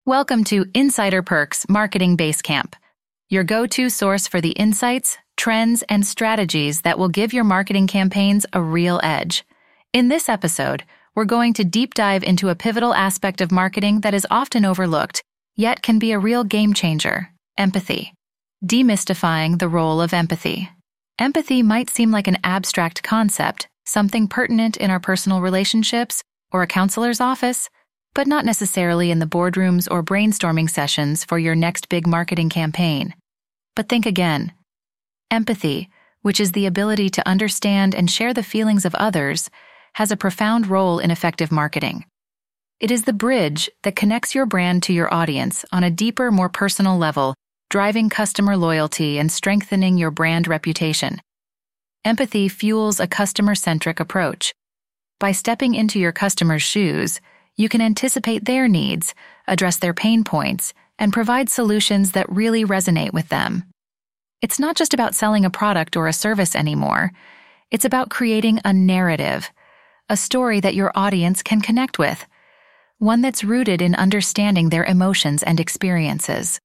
Welcome to Insider Perks Marketing Basecamp, your go-to source for the insights, trends, and strategies that will give your marketing campaigns a real edge. In this episode, we're going to deep dive into a pivotal aspect of marketing that is often overlooked, yet can be a real game changer: empathy. Demystifying the role of empathy. Empathy might seem like an abstract concept, something pertinent in our personal relationships or a counselor's office, but not necessarily in the boardrooms or brainstorming sessions for your next big marketing campaign. But think again. Empathy, which is the ability to understand and share the feelings of others, has a profound role in effective marketing. It is the bridge that connects your brand to your audience on a deeper, more personal level, driving customer loyalty and strengthening your brand reputation. Empathy fuels a customer-centric approach. By stepping into your customer's shoes, you can anticipate their needs, address their pain points, and provide solutions that really resonate with them. It's not just about selling a product or a service anymore. It's about creating a narrative, a story that your audience can connect with, one that's rooted in understanding their emotions and experiences.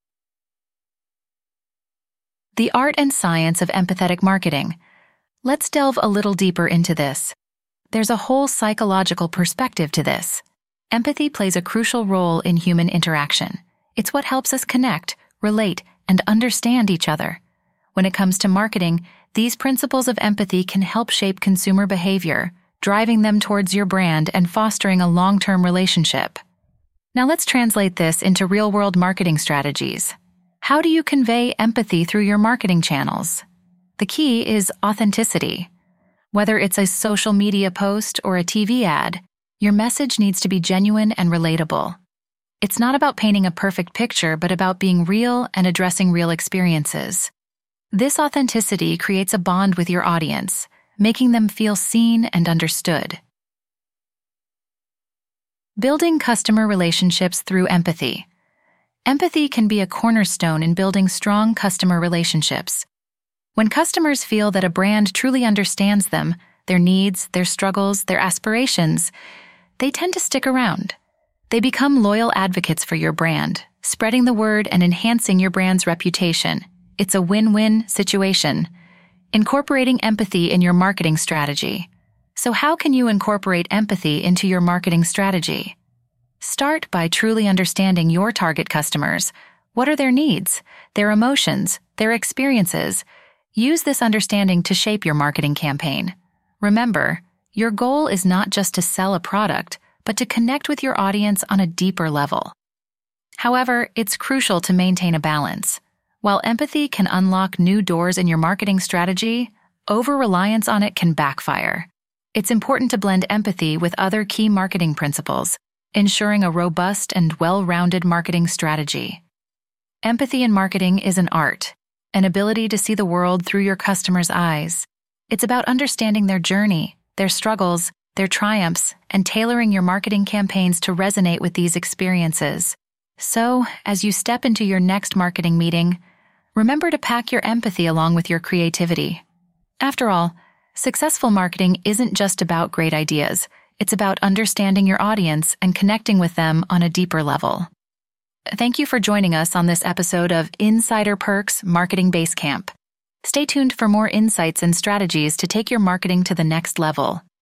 The art and science of empathetic marketing. Let's delve a little deeper into this. There's a whole psychological perspective to this. Empathy plays a crucial role in human interaction. It's what helps us connect, relate, and understand each other. When it comes to marketing, these principles of empathy can help shape consumer behavior, driving them towards your brand and fostering a long-term relationship. Now let's translate this into real-world marketing strategies. How do you convey empathy through your marketing channels? The key is authenticity. Whether it's a social media post or a TV ad, your message needs to be genuine and relatable. It's not about painting a perfect picture, but about being real and addressing real experiences. This authenticity creates a bond with your audience, making them feel seen and understood. Building customer relationships through empathy. Empathy can be a cornerstone in building strong customer relationships. When customers feel that a brand truly understands them, their needs, their struggles, their aspirations, they tend to stick around. They become loyal advocates for your brand, spreading the word and enhancing your brand's reputation. It's a win-win situation. Incorporating empathy in your marketing strategy. So how can you incorporate empathy into your marketing strategy? Start by truly understanding your target customers. What are their needs, their emotions, their experiences? Use this understanding to shape your marketing campaign. Remember, your goal is not just to sell a product, but to connect with your audience on a deeper level. However, it's crucial to maintain a balance. While empathy can unlock new doors in your marketing strategy, over-reliance on it can backfire. It's important to blend empathy with other key marketing principles, ensuring a robust and well-rounded marketing strategy. Empathy in marketing is an art, an ability to see the world through your customers' eyes. It's about understanding their journey, their struggles, their triumphs, and tailoring your marketing campaigns to resonate with these experiences. So, as you step into your next marketing meeting, remember to pack your empathy along with your creativity. After all, successful marketing isn't just about great ideas. It's about understanding your audience and connecting with them on a deeper level. Thank you for joining us on this episode of Insider Perks Marketing Basecamp. Stay tuned for more insights and strategies to take your marketing to the next level.